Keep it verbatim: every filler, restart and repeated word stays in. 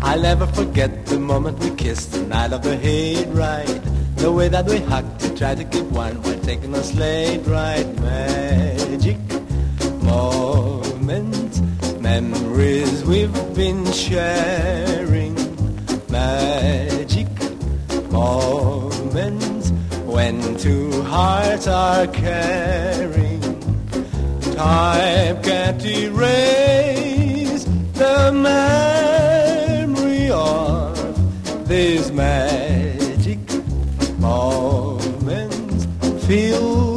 I'll never forget the moment we kissed the night of the hayride. The way that we hugged to try to keep warm while taking a sleigh ride. Magic moments, memories we've been sharing. Magic moments when two hearts are caring. Time can't erase the memory of these magic moments. Feel